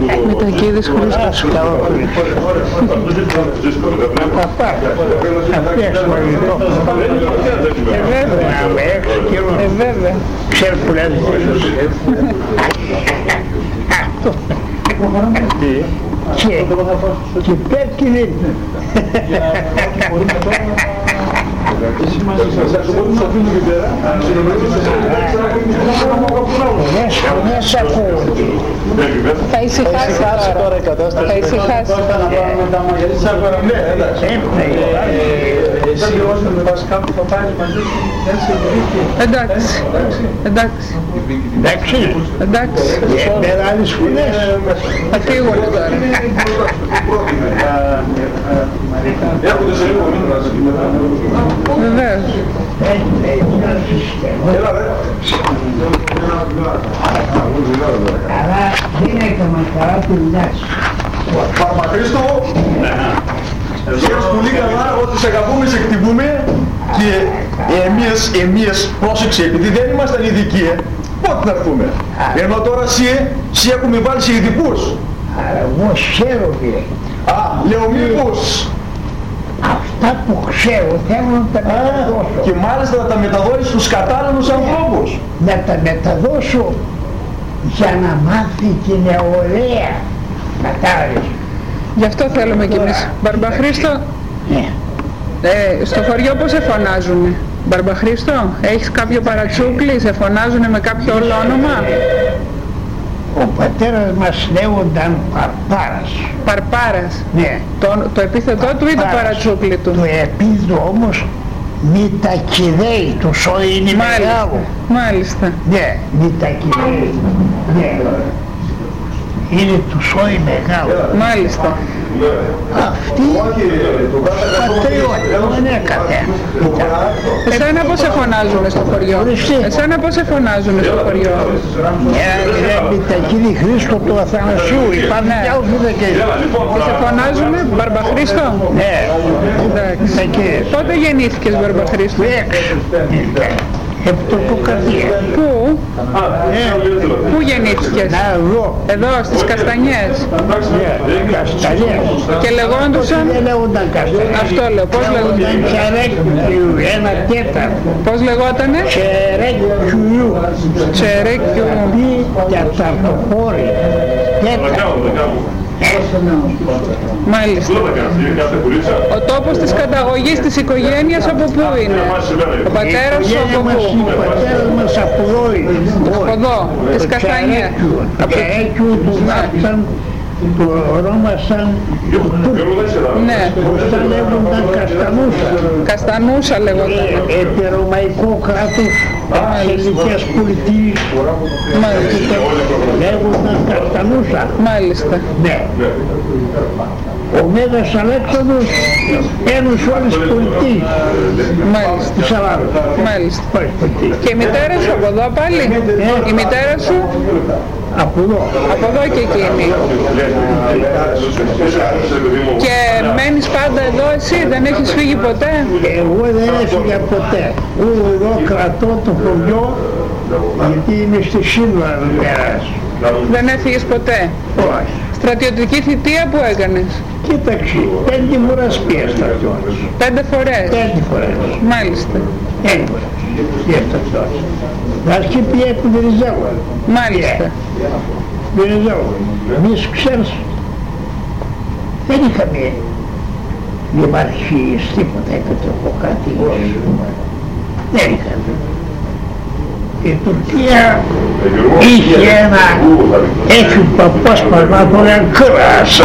Μετακίδης Χρήστος. Θα πάρω. Αυτές μου εδώ. Βέβαια. Βέβαια. Ξέρω που λέει. Αυτό. Και πέτυχε. Μέσα ακούγονται. Θα ησυχάσει τώρα η κατάσταση. Θα ησυχάσει. Εσύ όταν με πας κάπου θα πάρεις μαζί σου, δεν σε βρήκε. Εντάξει. Εντάξει. Εντάξει. Μεγάλες φωνές. Θα φύγουν τώρα. Βεβαίως. Αλλά δεν έκανα καλά τη δουλειά σου. Παπαχρήστο, ξέρεις πολύ καλά ότι σε αγαπούμε, σε εκτιμούμε και εμείς, πρόσεξε, επειδή δεν ήμασταν ειδικοί, πότε να έρθουμε. Ενώ τώρα εσύ έχουμε βάλει σε ειδικούς. Αλλά εγώ ξέρω κύριε. Α, λέω μήπως. Αυτά που ξέρω θέλω να τα μεταδώσω. Και μάλιστα να τα μεταδώσεις στους κατάλληλους ανθρώπους. Να τα μεταδώσω για να μάθει και η νεολαία. Κατάλαβες. Γι' αυτό θέλουμε κι εμείς. Μπαρμπαχρήστο, Ναι. στο χωριό πώς σε φωνάζουνε? Μπαρμπαχρήστο, έχεις κάποιο παρατσούκλι, σε φωνάζουνε με κάποιο άλλο όνομα? Ο πατέρας μας λέγονταν Παρπάρας. Παρπάρας. Ναι. Το επίθετό του ή το παρατσούκλι του? Το επίθετο όμως μη τα κηδέει, το σώει είναι μεγάλο. Μάλιστα. Ναι, μη τα κηδέει. Ναι. Είναι του σώει μεγάλο. Μάλιστα. Αυτή πατριώτη, δεν είναι καθένα. Εσένα πώς σε φωνάζουνε στο χωριό? Εσένα πώς σε φωνάζουνε στο χωριό? Μη τα κηδέει Χρήστο του Αθανασίου, υπάρχουν κι άλλους μη τα κηδέει. Και σε φωνάζουνε Μπαρμπαχρήστο? Ναι, Εντάξει. τα κηδέει. Πότε γεννήθηκες Μπαρμπαχρήστο? Επτοποκαρδία. Πού? Πού γεννήθηκες? Να εδώ. Εδώ στις Καστανιές. Καστανιές. Και λεγόντουσαν? Δεν λέγονταν Καστανιές. Αυτό λέω. Πώς λέγονταν? Λέγονταν Τσερέκιου, ένα τέταρτο. Πώς λεγότανε? Τσερέκιου. Τσερέκιου. Ή τεταρτοχώρη. Τέταρτο. Μάλιστα. Ο τόπος της καταγωγής της οικογένειας από πού είναι? Ο πατέρας σου από πού? Ο πατέρας μας από εδώ είναι. Από εδώ, της Καστανιές. Το Τσερέκιου του βάφταν, το ονόμασαν Ναι. Αυτά λέγονταν Καστανούσα. Καστανούσα λεγόταν. Επιρωμαϊκό κράτος, ελληνικές πολιτείες, λέγονταν Καστανούσα. Μάλιστα. Ναι. Ο Μέγας Αλέξανδρος ένωσε όλες τις πολιτείες Μάλιστα. της Ελλάδος. Μάλιστα. Όλες τις πολιτείες. Και η μητέρα σου από εδώ πάλι? Η μητέρα σου? Από εδώ. Από εδώ και εκείνη. Και μένεις πάντα εδώ εσύ, δεν έχεις φύγει ποτέ? Εγώ δεν έφυγα ποτέ. Εγώ εδώ κρατώ το χωριό γιατί είμαι στη σύνορα μέρας. Δεν έφυγες ποτέ? Όχι. Στρατιωτική θητεία που έκανες? Κοίταξε, 5 φορές πήγα στρατιώτης. 5 φορές. 5 φορές. Μάλιστα. 5 φορές. Πήγα στρατιώτης. Αρχή πήγα από την Βενιζέλο. Μάλιστα. Βενιζέλο. Εμείς ξέρεις, δεν είχαμε δημαρχίες, τίποτα, επιτροποκρατίες. Δεν είχαμε. Η Τουρκία είχε ένα έφυπο απόσπασμα που λέγανε Κράς.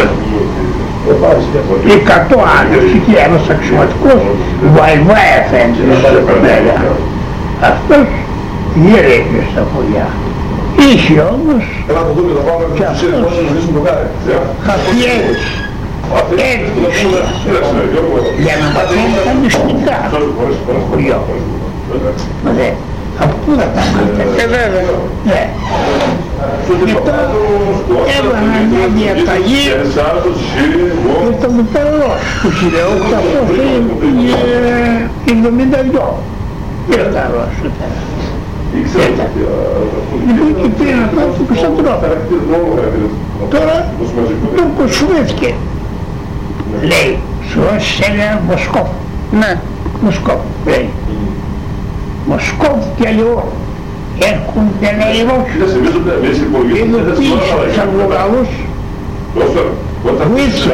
100 άνδρες, είχε ένας αξιωματικός, Βαϊβάη Εφέντης. Αυτός γυρεύει στα χωριά. Είχε όμως και αυτός χαφιέρης. Έδειξε για να μαθαίνει τα μυστικά στο χωριό. Από πού θα τα μάθετε? Βέβαια. Ναι. Μετά έβαλα μια διαταγή και το μεταλλός του 1872. Μεταλλός. Λοιπόν και πήρε να πάει στο Κωνσταντινόπουλο. Τώρα τον κοσμήθηκε. Λέει, σου έστειλε Μοσκόφ. Ναι. Μοσκόφ, λέει. Μοσκόφ και λίγο έρχονται, λέει, όχι. Ειδοποίησε τους αυγογαλούς, βοήθησε,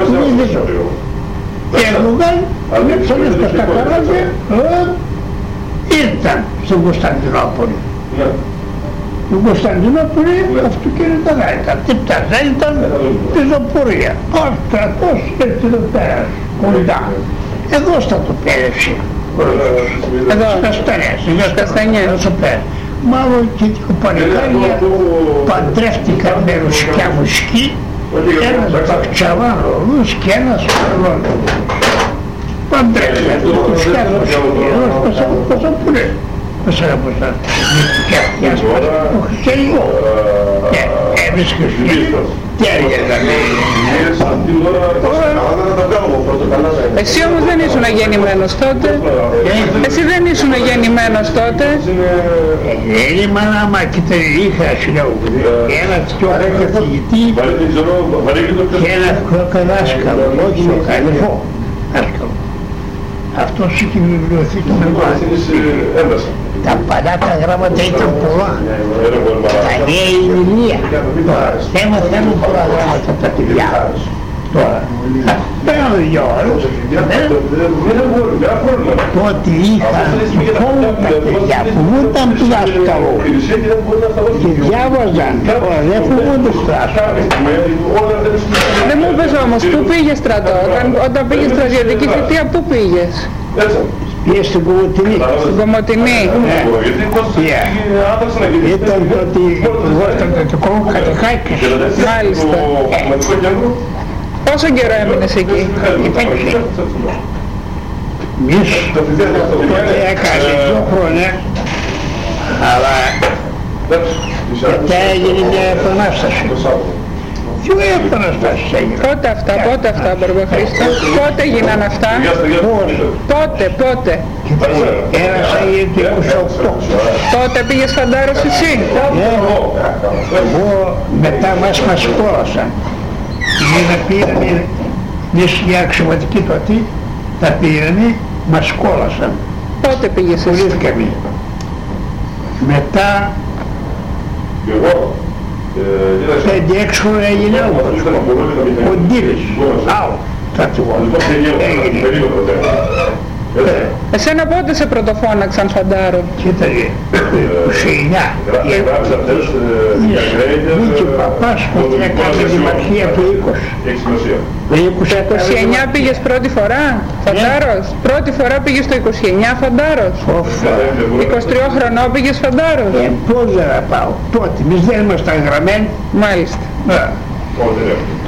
και αυγογάλοι βλέψανε στα καράβια, ήρθαν στην Κωνσταντινούπολη. Στην Κωνσταντινούπολη αυτοκίνητα δεν ήταν, τίποτα δεν ήταν πεζοπορία. Ο στρατός ήρθε εδώ πέρα, κοντά. Εδώ στα το πέρευσε. Εδώ. Στα Καστανιές. Εδώ πέρα. Μάλλον και δύο παλικάρια παντρεύτηκαν με ρωσικά μουσική, ένας Μπαχτσαβάνογλους και ένας Παρλώνογλους. Παντρεύτηκαν τους ρωσικά μουσική, πώς θα πούνε. Πώς θα πούνε. Και αυτιάς το χριστιανικό. Και έβρισκε τέριαζαν. Εσύ όμως δεν ήσουν γεννημένος τότε. Εσύ δεν ήσουν γεννημένος τότε. Δεν είμαι άμα και τα είχα συλλόγου. Ένα πιο καθηγητή και ένα πιο δάσκαλο, όχι ο καλυφό δάσκαλο. Αυτός είχε βιβλιοθήκη με βάση. Τα παλιά τα γράμματα ήταν πολλά. Τα νέα ηλία. Τώρα θέλουν πολλά γράμματα τα παιδιά. Τώρα πέραν δυο ώρες. Τότε είχα μόνο τα παιδιά που μου ήταν του δάσκαλου και διάβαζαν. Τώρα δεν φοβούνται στρατό. Δεν μου πες όμως, πού πήγες στρατό, όταν πήγες στρατιωτική θητεία, πού πήγες? Πήγε στην Κομωτινή. Στην Κομωτινή. Ήταν τότε εγώ στρατιωτικό κατεχάκης. Μάλιστα. Πόσο καιρό έμεινες εκεί? Εμείς τότε έκανε 2 χρόνια, αλλά μετά έγινε μια επανάσταση. 2 επαναστάσεις έγιναν. Πότε αυτά, Μπαρμπαχρήστο? Πότε έγιναν αυτά? Πότε? Ένας έγινε το 28. Τότε πήγες φαντάρος εσύ? Εγώ μετά μας κόρασαν. Πήρανε μια αξιωματική τότε, τα πήρανε, μας κόλασαν. Πότε πήγες εσύ? Πουλήθηκαμε. Μετά 5-6 χρόνια έγινε όμως. Ο Ντίλης, άλλο, στρατηγός, έγινε. Εσένα πότε σε πρωτοφώναξαν φαντάρο? Κοίταγε, το 29. Βγήκε παπάς που έκανε δημαρχία το 20. Το 29 πήγες πρώτη φορά φαντάρος? Πρώτη φορά πήγες το 29 φαντάρος? 23 χρονών πήγες φαντάρος? Πώς δεν θα πάω, τότε, εμείς δεν ήμασταν γραμμένοι. Μάλιστα.